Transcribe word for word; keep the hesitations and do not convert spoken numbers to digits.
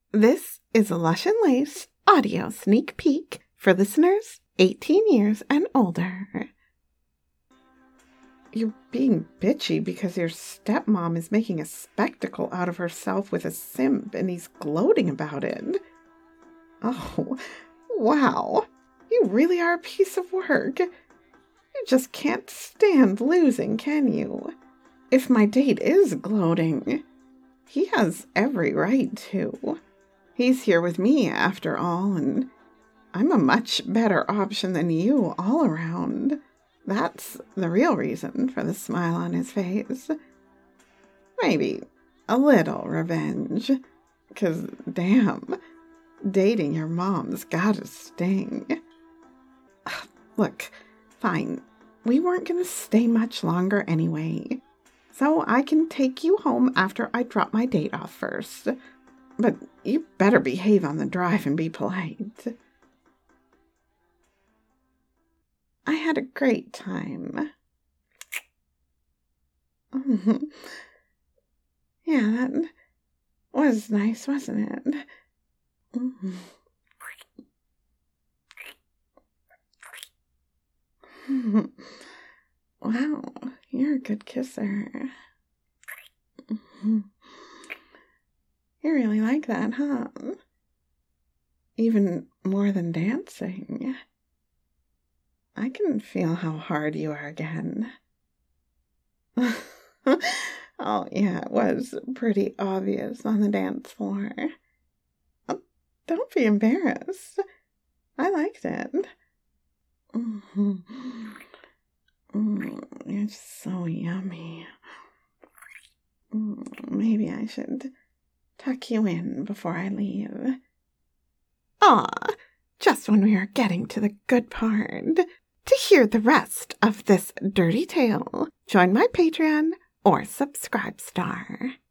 This is a Lush and Lace audio sneak peek for listeners eighteen years and older. You're being bitchy because your stepmom is making a spectacle out of herself with a simp and he's gloating about it. Oh, wow. You really are a piece of work. You just can't stand losing, can you? If my date is gloating, he has every right to. He's here with me, after all, and I'm a much better option than you all around. That's the real reason for the smile on his face. Maybe a little revenge, 'cause damn, dating your mom's gotta sting. Look, fine, we weren't gonna stay much longer anyway, so I can take you home after I drop my date off first. But you better behave on the drive and be polite. I had a great time. Yeah, that was nice, wasn't it? Wow, you're a good kisser. You really like that, huh? Even more than dancing. I can feel how hard you are again. Oh, yeah, it was pretty obvious on the dance floor. Oh, don't be embarrassed. I liked it. Mm-hmm. Mm, you're so yummy. Mm, maybe I should tuck you in before I leave. Aw, just when we are getting to the good part. To hear the rest of this dirty tale, join my Patreon or Subscribe Star.